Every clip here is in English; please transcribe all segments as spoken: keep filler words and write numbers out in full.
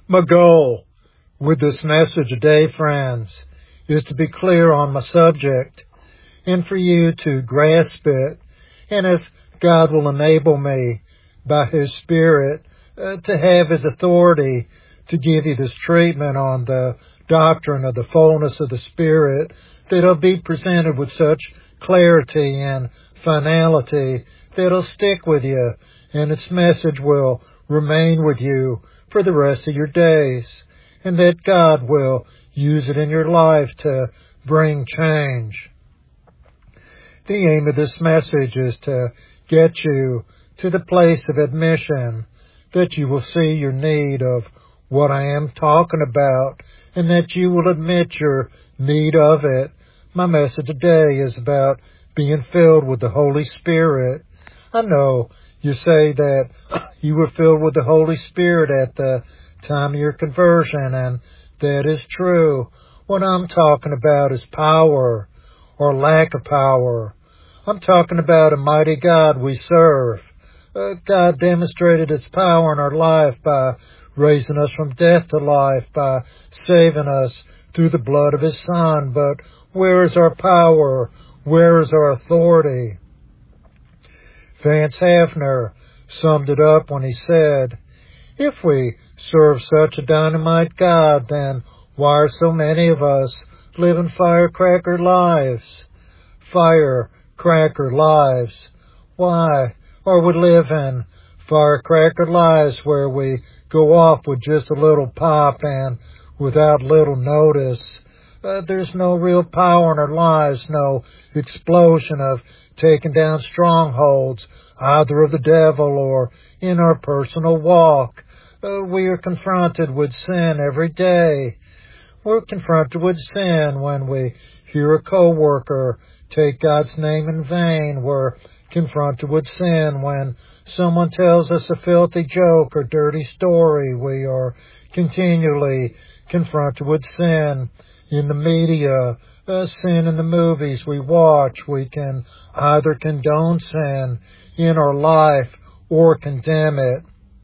My goal with this message today, friends, is to be clear on my subject and for you to grasp it. And if God will enable me by His Spirit uh, to have His authority to give you this treatment on the doctrine of the fullness of the Spirit, that it'll be presented with such clarity and finality that it'll stick with you and its message will remain with you for the rest of your days, and that God will use it in your life to bring change. The aim of this message is to get you to the place of admission that you will see your need of what I am talking about and that you will admit your need of it. My message today is about being filled with the Holy Spirit. I know you say that you were filled with the Holy Spirit at the time of your conversion, and that is true. What I'm talking about is power or lack of power. I'm talking about a mighty God we serve. Uh, God demonstrated His power in our life by raising us from death to life, by saving us through the blood of His Son. But where is our power? Where is our authority? Vance Havner summed it up when he said, if we serve such a dynamite God, then why are so many of us living firecracker lives? Firecracker lives. Why are we living firecracker lives where we go off with just a little pop and without little notice? Uh, there's no real power in our lives, no explosion of taking down strongholds, either of the devil or in our personal walk. Uh, we are confronted with sin every day. We're confronted with sin when we hear a coworker take God's name in vain. We're confronted with sin when someone tells us a filthy joke or dirty story. We are continually confronted with sin in the media, uh, sin in the movies we watch. We can either condone sin in our life or condemn it.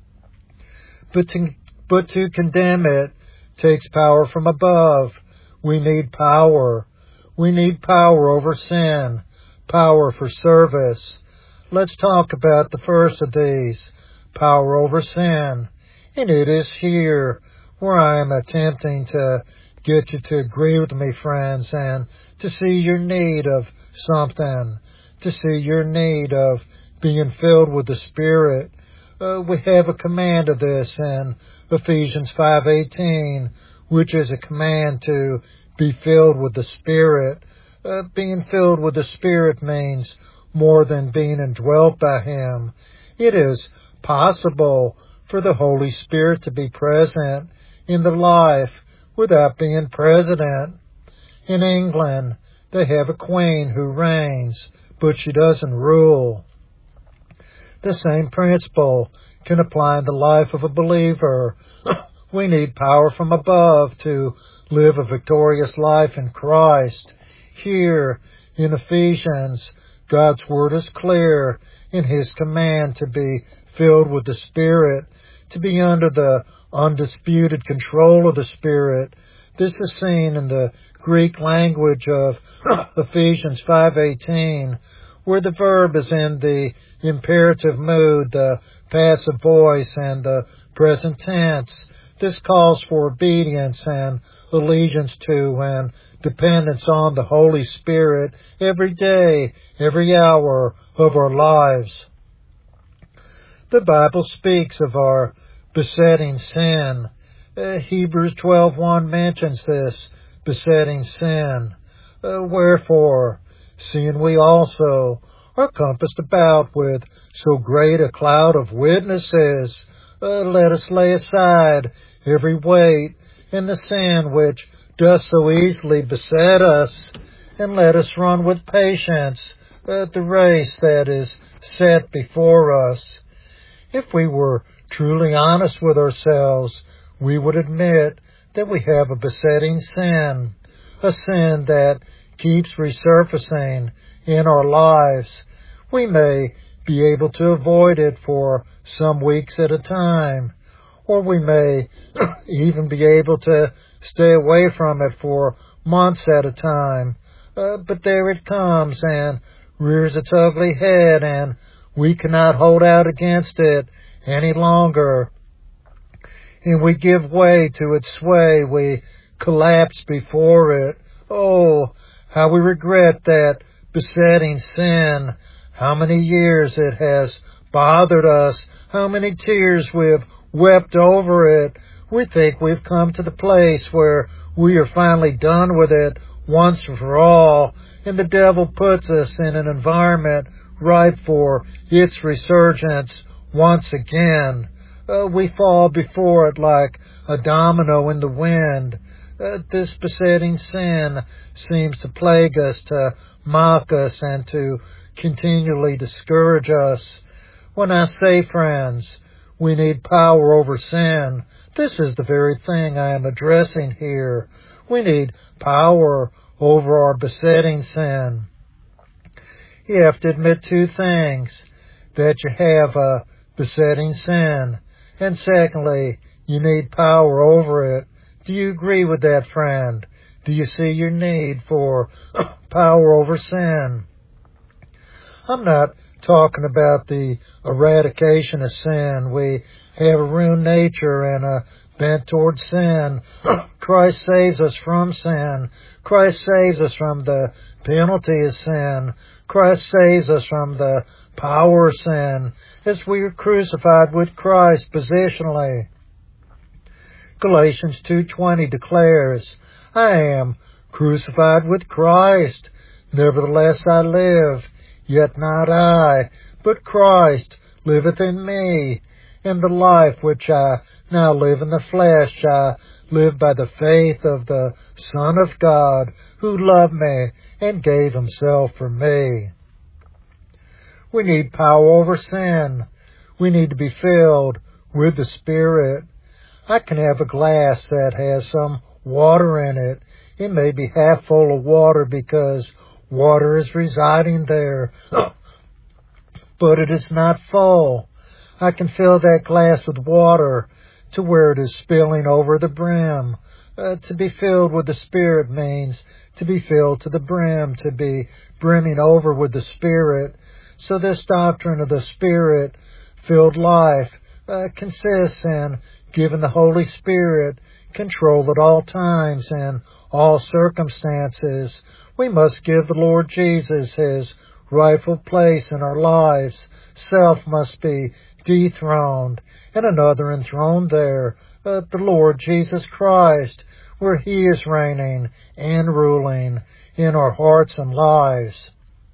But to, but to condemn it takes power from above. We need power. We need power over sin, power for service. Let's talk about the first of these, power over sin. And it is here where I am attempting to get you to agree with me, friends, and to see your need of something, to see your need of being filled with the Spirit. Uh, we have a command of this in Ephesians five eighteen, which is a command to be filled with the Spirit. Uh, being filled with the Spirit means more than being indwelt by Him. It is possible for the Holy Spirit to be present in the life without being president. In England, they have a queen who reigns, but she doesn't rule. The same principle can apply in the life of a believer. We need power from above to live a victorious life in Christ. Here in Ephesians, God's Word is clear in His command to be filled with the Spirit, to be under the undisputed control of the Spirit. This is seen in the Greek language of Ephesians five eighteen, where the verb is in the imperative mood, the passive voice, and the present tense. This calls for obedience and allegiance to and dependence on the Holy Spirit every day, every hour of our lives. The Bible speaks of our besetting sin. Uh, Hebrews twelve one mentions this besetting sin. Uh, Wherefore, seeing we also are compassed about with so great a cloud of witnesses, uh, let us lay aside every weight and the sin which does so easily beset us, and let us run with patience uh, the race that is set before us. If we were truly honest with ourselves, we would admit that we have a besetting sin, a sin that keeps resurfacing in our lives. We may be able to avoid it for some weeks at a time, or we may even be able to stay away from it for months at a time. Uh, but there it comes and rears its ugly head, and we cannot hold out against it any longer. And we give way to its sway. We collapse before it. Oh, how we regret that besetting sin. How many years it has bothered us. How many tears we've wept over it. We think we've come to the place where we are finally done with it once and for all, and the devil puts us in an environment ripe for its resurgence once again. Uh, we fall before it like a domino in the wind. Uh, this besetting sin seems to plague us, to mock us, and to continually discourage us. When I say, friends, we need power over sin, this is the very thing I am addressing here. We need power over our besetting sin. You have to admit two things: that you have a besetting sin, and secondly, you need power over it. Do you agree with that, friend? Do you see your need for power over sin? I'm not talking about the eradication of sin. We have a ruined nature and a bent toward sin. Christ saves us from sin. Christ saves us from the penalty of sin. Christ saves us from the power of sin as we are crucified with Christ positionally. Galatians two twenty declares, I am crucified with Christ. Nevertheless I live, yet not I, but Christ liveth in me. And the life which I now live in the flesh, I live by the faith of the Son of God, who loved me and gave himself for me. We need power over sin. We need to be filled with the Spirit. I can have a glass that has some water in it. It may be half full of water because water is residing there, but it is not full. I can fill that glass with water to where it is spilling over the brim. Uh, to be filled with the Spirit means to be filled to the brim, to be brimming over with the Spirit. So this doctrine of the Spirit-filled life uh, consists in giving the Holy Spirit control at all times and all circumstances. We must give the Lord Jesus his rightful place in our lives. Self must be dethroned and another enthroned there, uh, the Lord Jesus Christ, where he is reigning and ruling in our hearts and lives.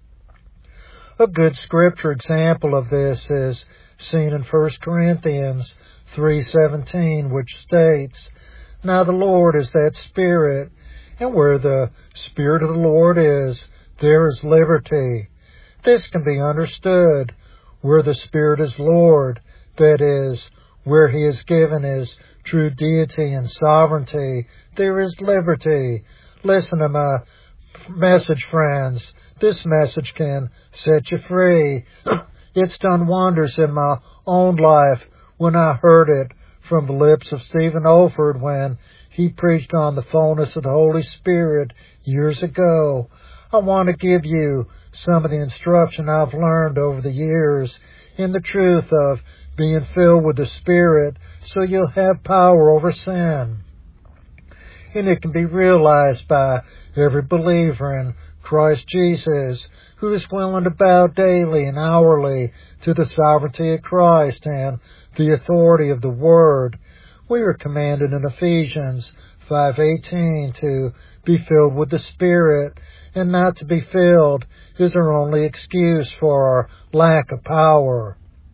A good scripture example of this is seen in First Corinthians three seventeen, which states, Now the Lord is that Spirit, and where the Spirit of the Lord is, there is liberty. This can be understood. Where the Spirit is Lord, that is, where he is given his true deity and sovereignty, there is liberty. Listen to my message, friends. This message can set you free. It's done wonders in my own life when I heard it from the lips of Stephen Olford when he preached on the fullness of the Holy Spirit years ago. I want to give you some of the instruction I've learned over the years in the truth of being filled with the Spirit so you'll have power over sin. And it can be realized by every believer in Christ Jesus who is willing to bow daily and hourly to the sovereignty of Christ and the authority of the Word. We are commanded in Ephesians five eighteen to be filled with the Spirit, and not to be filled is our only excuse for our lack of power.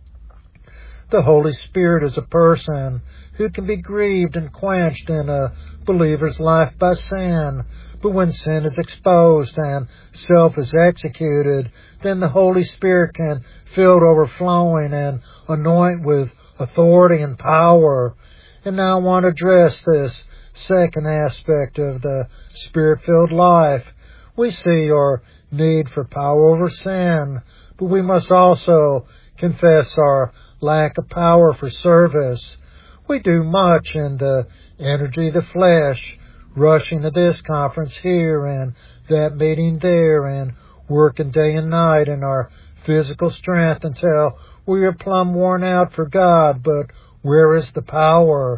The Holy Spirit is a person who can be grieved and quenched in a believer's life by sin. But when sin is exposed and self is executed, then the Holy Spirit can fill it overflowing and anoint with authority and power. And now I want to address this second aspect of the Spirit-filled life. We see our need for power over sin, but we must also confess our lack of power for service. We do much in the energy of the flesh, rushing to this conference here and that meeting there, and working day and night in our physical strength until we are plumb worn out for God. But where is the power?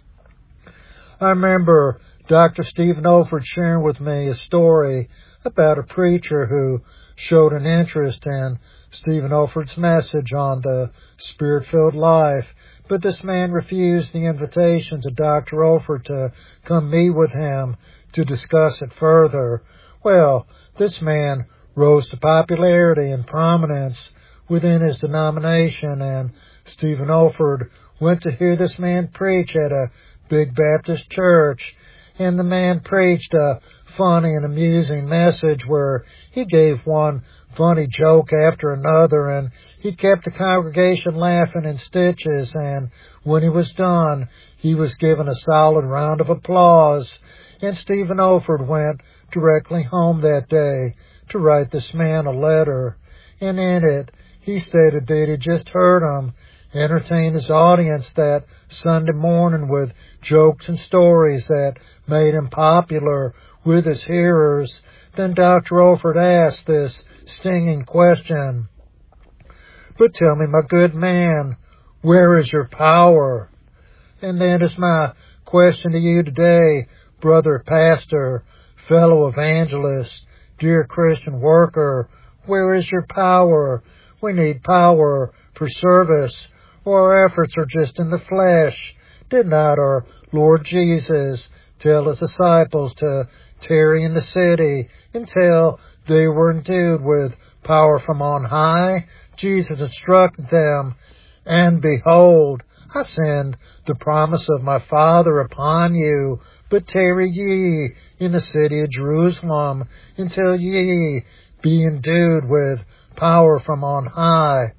I remember Doctor Stephen Olford sharing with me a story about a preacher who showed an interest in Stephen Olford's message on the Spirit-filled life, but this man refused the invitation to Doctor Olford to come meet with him to discuss it further. Well, this man rose to popularity and prominence within his denomination, and Stephen Olford went to hear this man preach at a big Baptist church, and the man preached a funny and amusing message where he gave one funny joke after another, and he kept the congregation laughing in stitches, and when he was done, he was given a solid round of applause, and Stephen Olford went directly home that day to write this man a letter, and in it, he stated that he just heard him entertain his audience that Sunday morning with jokes and stories that made him popular with his hearers. Then Doctor Olford asked this stinging question, "But tell me, my good man, where is your power?" And that is my question to you today, brother pastor, fellow evangelist, dear Christian worker. Where is your power? We need power for service, or our efforts are just in the flesh. Did not our Lord Jesus tell his disciples to tarry in the city until they were endued with power from on high? Jesus instructed them, "And behold, I send the promise of my Father upon you, but tarry ye in the city of Jerusalem until ye be endued with power from on high."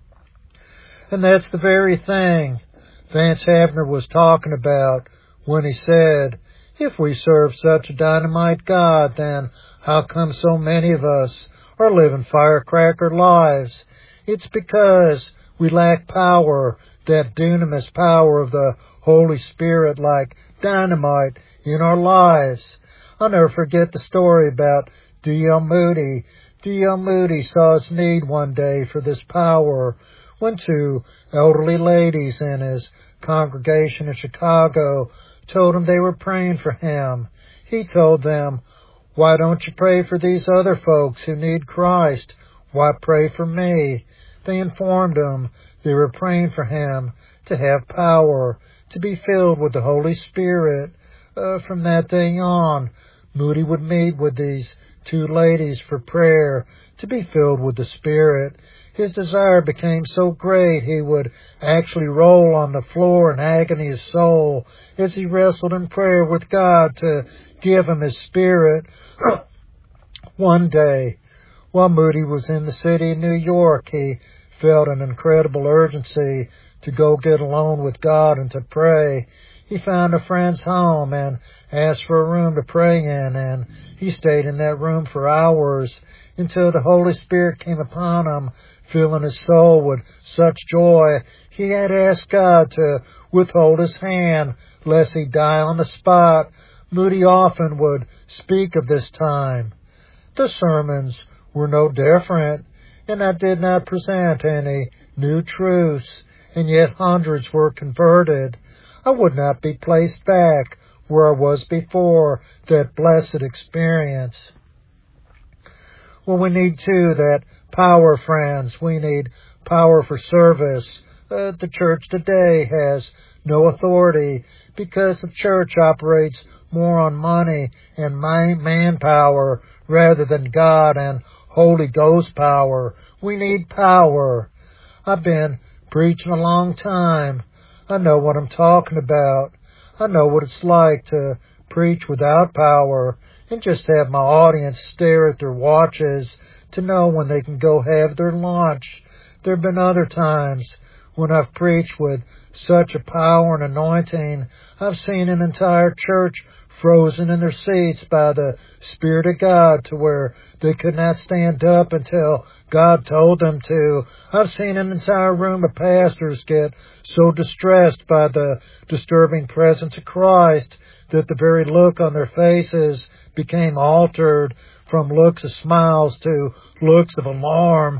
And that's the very thing Vance Havner was talking about when he said, if we serve such a dynamite God, then how come so many of us are living firecracker lives? It's because we lack power, that dunamis power of the Holy Spirit, like dynamite in our lives. I'll never forget the story about D L Moody. D L Moody saw his need one day for this power when two elderly ladies in his congregation in Chicago told him they were praying for him. He told them, "Why don't you pray for these other folks who need Christ? Why pray for me?" They informed him they were praying for him to have power, to be filled with the Holy Spirit. Uh, from that day on, Moody would meet with these two ladies for prayer, to be filled with the Spirit. His desire became so great he would actually roll on the floor in agony of soul as he wrestled in prayer with God to give him his Spirit. One day, while Moody was in the city of New York, he felt an incredible urgency to go get alone with God and to pray. He found a friend's home and asked for a room to pray in, and he stayed in that room for hours until the Holy Spirit came upon him, filling his soul with such joy he had asked God to withhold his hand lest he die on the spot. Moody often would speak of this time. The sermons were no different, and I did not present any new truths, and yet hundreds were converted. I would not be placed back where I was before that blessed experience. Well, we need, too, that power, friends. We need power for service. Uh, the church today has no authority because the church operates more on money and manpower rather than God and Holy Ghost power. We need power. I've been preaching a long time. I know what I'm talking about. I know what it's like to preach without power and just have my audience stare at their watches to know when they can go have their lunch. There have been other times when I've preached with such a power and anointing, I've seen an entire church frozen in their seats by the Spirit of God to where they could not stand up until God told them to. I've seen an entire room of pastors get so distressed by the disturbing presence of Christ that the very look on their faces became altered from looks of smiles to looks of alarm.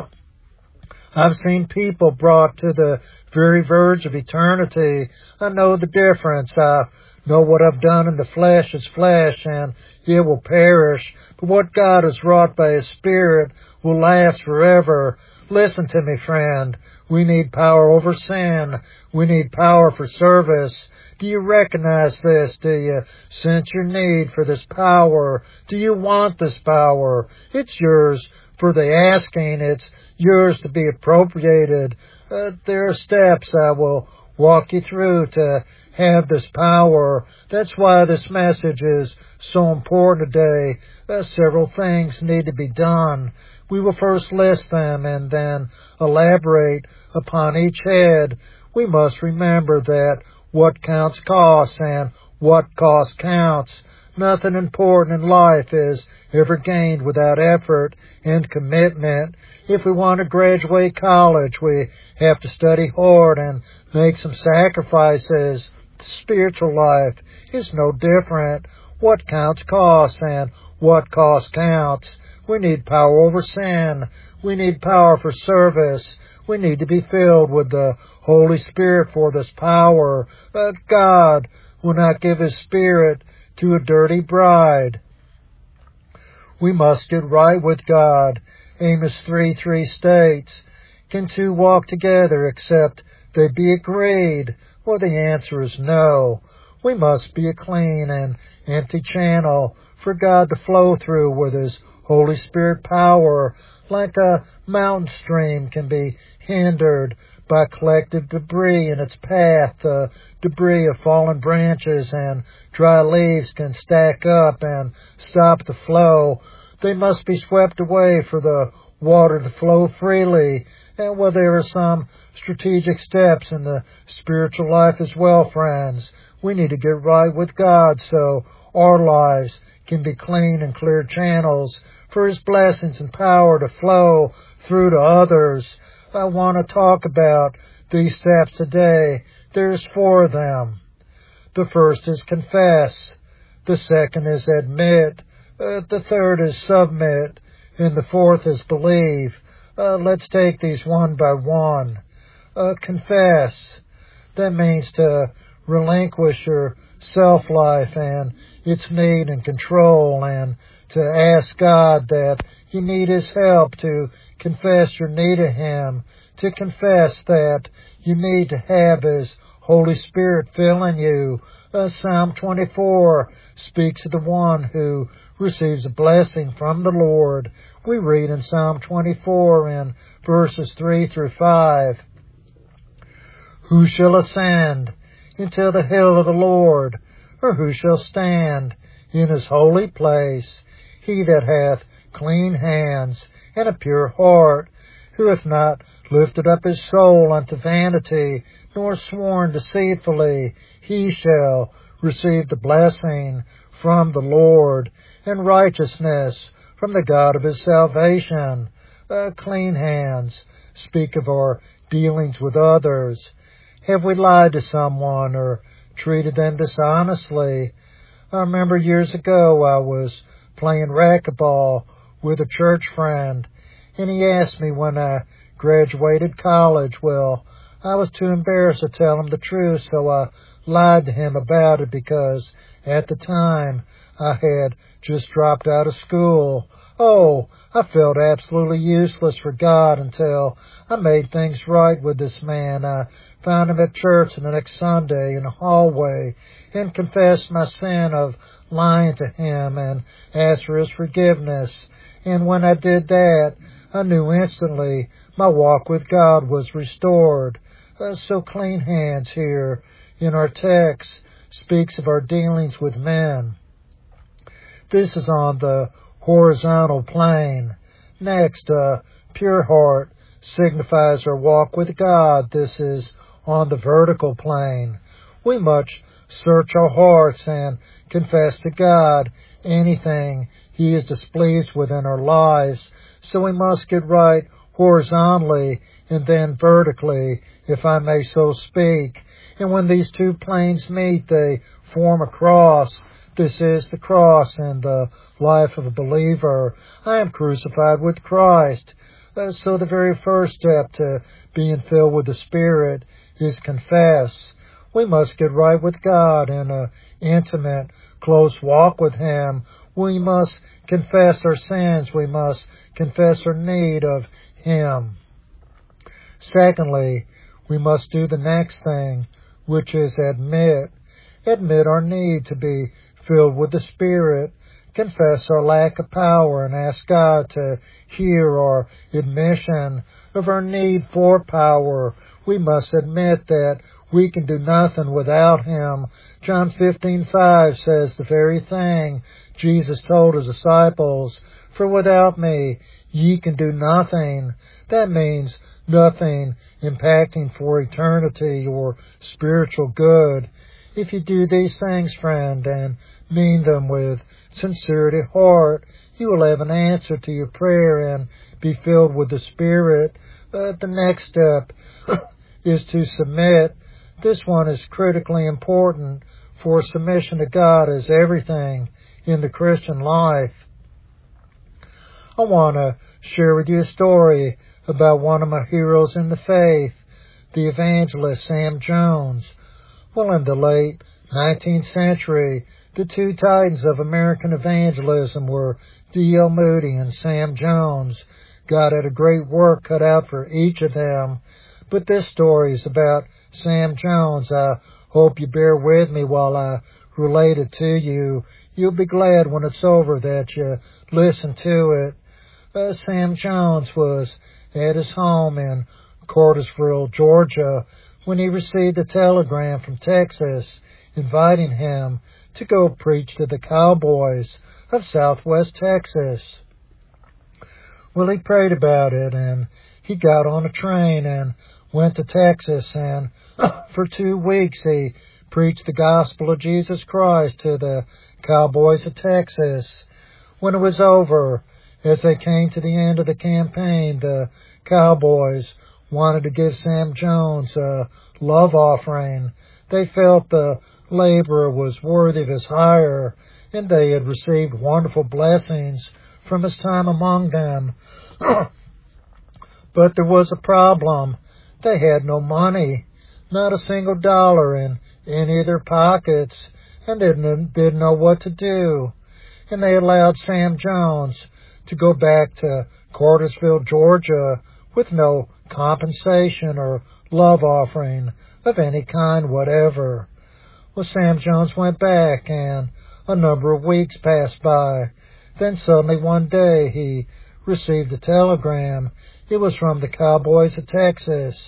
I've seen people brought to the very verge of eternity. I know the difference. I know what I've done in the flesh is flesh, and it will perish. But what God has wrought by His Spirit will last forever. Listen to me, friend. We need power over sin. We need power for service. Do you recognize this? Do you sense your need for this power? Do you want this power? It's yours for the asking. It's yours to be appropriated. Uh, there are steps I will walk you through to have this power. That's why this message is so important today. Uh, several things need to be done. We will first list them and then elaborate upon each head. We must remember that what counts costs, and what costs counts. Nothing important in life is ever gained without effort and commitment. If we want to graduate college, we have to study hard and make some sacrifices. The spiritual life is no different. What counts costs, and what costs counts. We need power over sin. We need power for service. We need to be filled with the Holy Spirit for this power. But God will not give His Spirit to a dirty bride. We must get right with God. Amos three three states, can two walk together except they be agreed? Well, the answer is no. We must be a clean and empty channel for God to flow through with His Holy Spirit power, like a mountain stream can be hindered by collective debris in its path. The debris of fallen branches and dry leaves can stack up and stop the flow. They must be swept away for the water to flow freely. And well, there are some strategic steps in the spiritual life as well, friends. We need to get right with God so our lives can be clean and clear channels for His blessings and power to flow through to others. I want to talk about these steps today. There's four of them. The first is confess. The second is admit. Uh, the third is submit. And the fourth is believe. Uh, let's take these one by one. Uh, confess. That means to relinquish your self-life and its need and control, and to ask God that you need His help, to confess your need of Him, to confess that you need to have His Holy Spirit filling you. Uh, Psalm twenty-four speaks of the one who receives a blessing from the Lord. We read in Psalm twenty-four in verses three through five, who shall ascend into the hill of the Lord, or who shall stand in His holy place? He that hath clean hands and a pure heart, who hath not lifted up his soul unto vanity, nor sworn deceitfully, he shall receive the blessing from the Lord, and righteousness from the God of his salvation. Uh, clean hands speak of our dealings with others. Have we lied to someone or treated them dishonestly? I remember years ago I was playing racquetball with a church friend, and he asked me when I graduated college. Well, I was too embarrassed to tell him the truth, so I lied to him about it because at the time I had just dropped out of school. Oh, I felt absolutely useless for God until I made things right with this man. I found him at church the next Sunday in a hallway and confessed my sin of lying to him and asked for his forgiveness. And when I did that, I knew instantly my walk with God was restored. Uh, so clean hands here in our text speaks of our dealings with men. This is on the horizontal plane. Next, uh, pure heart signifies our walk with God. This is on the vertical plane. We must search our hearts and confess to God anything He is displeased with in our lives. So we must get right horizontally and then vertically, if I may so speak. And when these two planes meet, they form a cross. This is the cross in the life of a believer. I am crucified with Christ. Uh, so the very first step to being filled with the Spirit is confess. We must get right with God in an intimate, close walk with Him. We must confess our sins. We must confess our need of Him. Secondly, we must do the next thing, which is admit. Admit our need to be filled with the Spirit. Confess our lack of power and ask God to hear our admission of our need for power. We must admit that we can do nothing without Him. John fifteen five says the very thing Jesus told His disciples, "For without me, ye can do nothing." That means nothing impacting for eternity or spiritual good. If you do these things, friend, and mean them with sincerity of heart, you will have an answer to your prayer and be filled with the Spirit. Uh, the next step is to submit. This one is critically important, for submission to God is everything in the Christian life. I want to share with you a story about one of my heroes in the faith, the evangelist Sam Jones. Well, in the late nineteenth century, the two titans of American evangelism were D L Moody and Sam Jones. God had a great work cut out for each of them. But this story is about Sam Jones. I hope you bear with me while I relate it to you. You'll be glad when it's over that you listen to it. Uh, Sam Jones was at his home in Cartersville, Georgia, when he received a telegram from Texas inviting him to go preach to the cowboys of Southwest Texas. Well, he prayed about it, and he got on a train and went to Texas, and for two weeks he preached the gospel of Jesus Christ to the cowboys of Texas. When it was over, as they came to the end of the campaign, the cowboys wanted to give Sam Jones a love offering. They felt the laborer was worthy of his hire, and they had received wonderful blessings from his time among them. But there was a problem. They had no money, not a single dollar in any of their pockets, and didn't, didn't know what to do. And they allowed Sam Jones to go back to Cartersville, Georgia, with no compensation or love offering of any kind whatever. Well, Sam Jones went back, and a number of weeks passed by. Then suddenly one day he received a telegram. It was from the cowboys of Texas.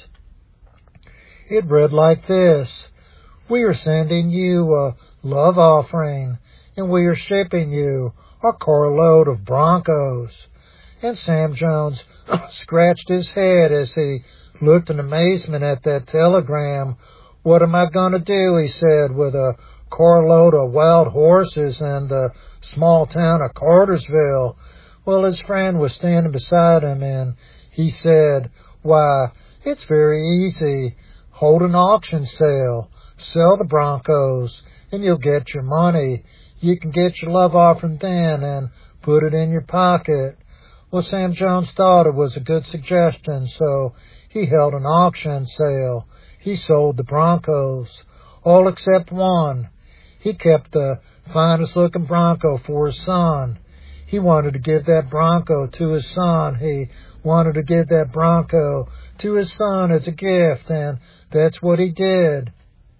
It read like this: "We are sending you a love offering, and we are shipping you a carload of Broncos." And Sam Jones scratched his head as he looked in amazement at that telegram. "What am I going to do," he said, "with a carload of wild horses in the small town of Cartersville?" Well, his friend was standing beside him, and he said, "Why, it's very easy. Hold an auction sale. Sell the Broncos, and you'll get your money. You can get your love offering then and put it in your pocket." Well, Sam Jones thought it was a good suggestion, so he held an auction sale. He sold the Broncos, all except one. He kept the finest looking Bronco for his son. He wanted to give that Bronco to his son. He wanted to give that Bronco to his son as a gift, and that's what he did.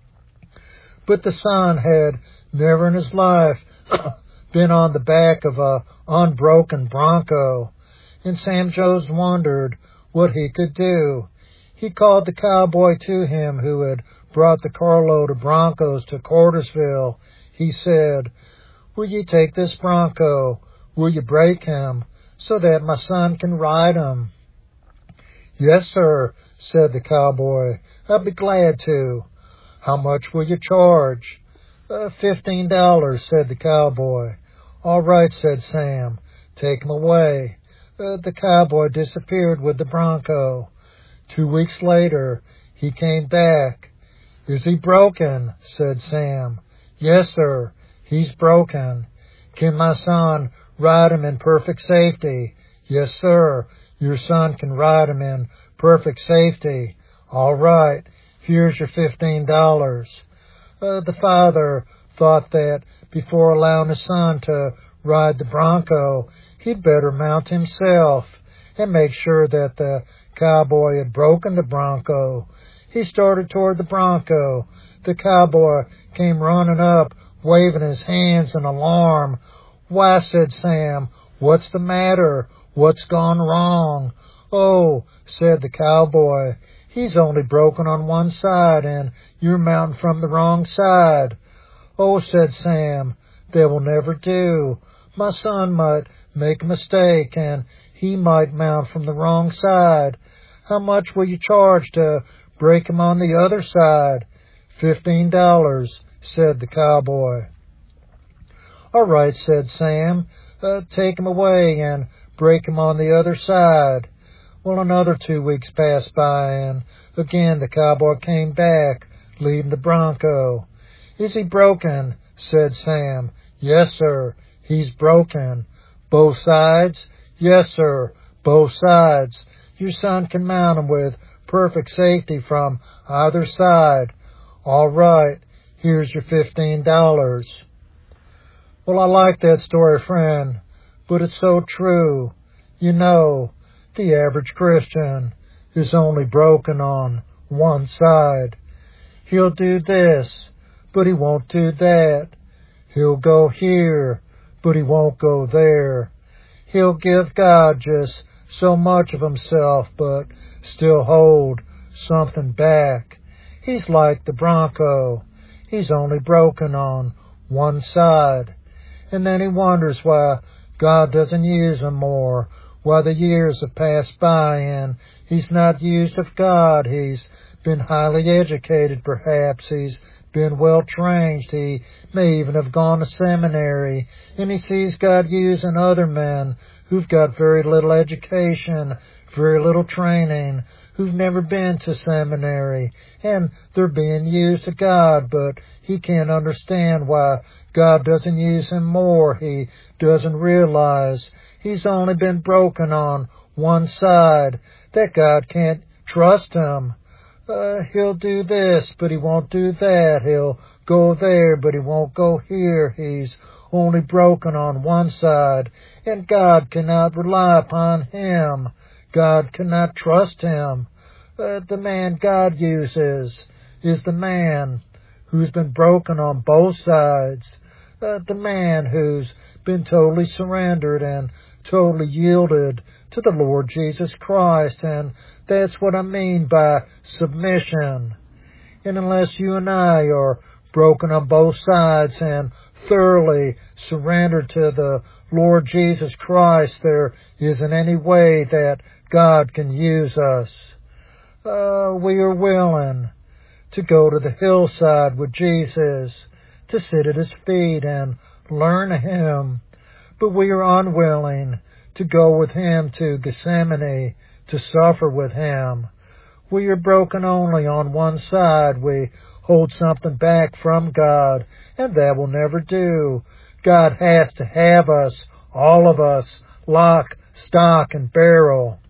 But the son had never in his life been on the back of a unbroken Bronco, and Sam Jones wondered what he could do. He called the cowboy to him who had brought the carload of Broncos to Cartersville. He said, "Will you take this Bronco? Will you break him so that my son can ride him?" Yes, sir, said the cowboy. I'll be glad to. How much will you charge? Uh, fifteen dollars, said the cowboy. All right, said Sam. Take him away. Uh, the cowboy disappeared with the bronco. Two weeks later, he came back. Is he broken? Said Sam. Yes, sir, he's broken. Can my son ride him in perfect safety? Yes, sir, your son can ride him in perfect safety. All right, here's your fifteen dollars. Uh, the father thought that before allowing his son to ride the bronco, he'd better mount himself and make sure that the cowboy had broken the bronco. He started toward the bronco. The cowboy came running up, waving his hands in alarm. Why, said Sam, what's the matter? What's gone wrong? Oh, said the cowboy, he's only broken on one side, and you're mounting from the wrong side. Oh, said Sam, that will never do. My son might make a mistake, and he might mount from the wrong side. How much will you charge to break him on the other side? Fifteen dollars, said the cowboy. All right, said Sam, uh, take him away and break him on the other side. Well, another two weeks passed by, and again the cowboy came back, leading the bronco. Is he broken? Said Sam. Yes, sir, he's broken. Both sides? Yes, sir, both sides. Your son can mount him with perfect safety from either side. All right, here's your fifteen dollars. Well, I like that story, friend, but it's so true. You know, the average Christian is only broken on one side. He'll do this, but he won't do that. He'll go here, but he won't go there. He'll give God just so much of himself, but still hold something back. He's like the bronco. He's only broken on one side. And then he wonders why God doesn't use him more, why the years have passed by and he's not used of God. He's been highly educated, perhaps. He's been well trained. He may even have gone to seminary. And he sees God using other men who've got very little education, very little training, who've never been to seminary, and they're being used of God, but he can't understand why God doesn't use him more. He doesn't realize he's only been broken on one side, that God can't trust him. Uh, he'll do this, but he won't do that. He'll go there, but he won't go here. He's only broken on one side, and God cannot rely upon him. God cannot trust him. Uh, the man God uses is the man who's been broken on both sides. Uh, the man who's been totally surrendered and totally yielded to the Lord Jesus Christ. And that's what I mean by submission. And unless you and I are broken on both sides and thoroughly surrendered to the Lord Jesus Christ, there isn't any way that God can use us. Uh, we are willing to go to the hillside with Jesus, to sit at his feet and learn of him, but we are unwilling to go with him to Gethsemane, to suffer with him. We are broken only on one side. We hold something back from God, and that will never do. God has to have us, all of us, lock, stock, and barrel.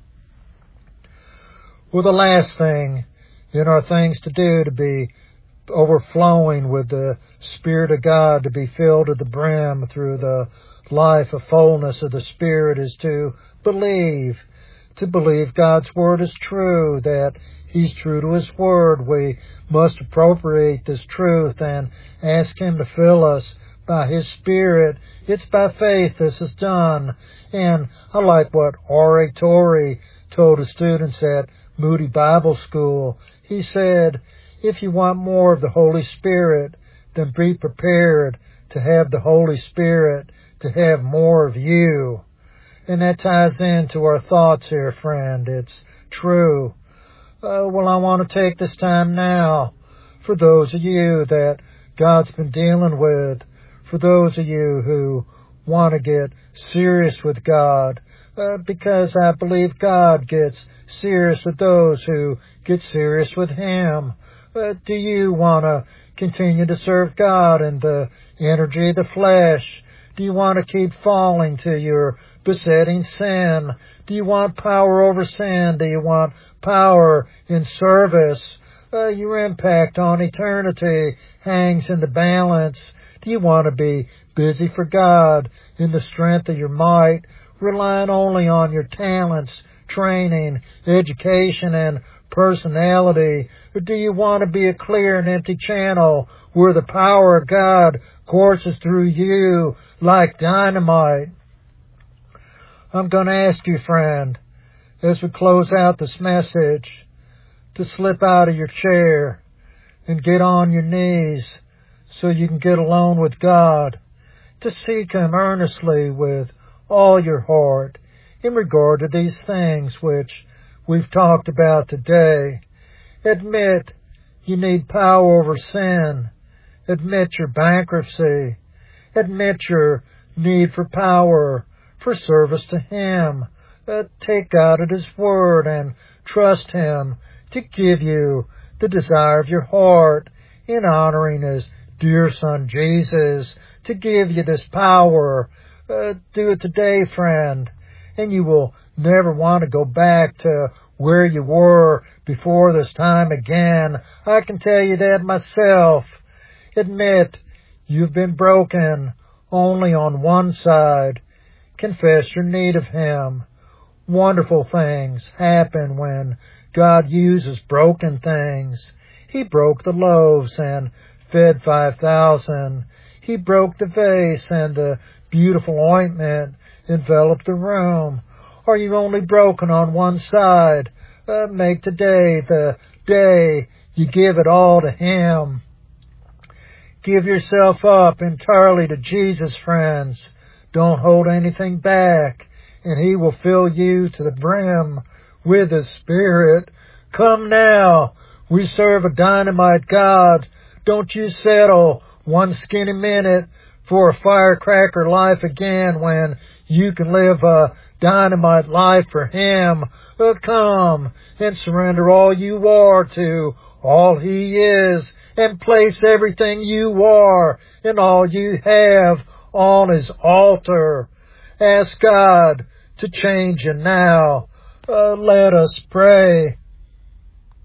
Well, the last thing in our things to do to be overflowing with the Spirit of God, to be filled to the brim through the life of fullness of the Spirit, is to believe. To believe God's Word is true, that He's true to His Word. We must appropriate this truth and ask Him to fill us by His Spirit. It's by faith this is done. And I like what R A Torrey told his students at Moody Bible School. He said, if you want more of the Holy Spirit, then be prepared to have the Holy Spirit to have more of you. And that ties into our thoughts here, friend. It's true. Uh, well, I want to take this time now for those of you that God's been dealing with, for those of you who want to get serious with God, uh, because I believe God gets serious with those who get serious with Him. Uh, do you want to continue to serve God in the energy of the flesh? Do you want to keep falling to your besetting sin? Do you want power over sin? Do you want power in service? Uh, your impact on eternity hangs in the balance. Do you want to be busy for God in the strength of your might, relying only on your talents, training, education, and personality? Or do you want to be a clear and empty channel where the power of God courses through you like dynamite? I'm going to ask you, friend, as we close out this message, to slip out of your chair and get on your knees so you can get alone with God, to seek Him earnestly with all your heart in regard to these things which we've talked about today. Admit you need power over sin. Admit your bankruptcy. Admit your need for power for service to Him. Uh, take God at His word and trust Him to give you the desire of your heart in honoring His dear Son Jesus, to give you this power. Uh, do it today, friend, and you will never want to go back to where you were before this time again. I can tell you that myself. Admit you've been broken only on one side. Confess your need of Him. Wonderful things happen when God uses broken things. He broke the loaves and fed five thousand. He broke the vase and the beautiful ointment enveloped the room. Are you only broken on one side? Uh, make today the day you give it all to Him. Give yourself up entirely to Jesus, friends. Don't hold anything back, and He will fill you to the brim with His Spirit. Come now. We serve a dynamite God. Don't you settle one skinny minute for a firecracker life again when you can live a dynamite life for Him. Uh, come and surrender all you are to all He is, and place everything you are and all you have on His altar. Ask God to change you now. Uh, let us pray.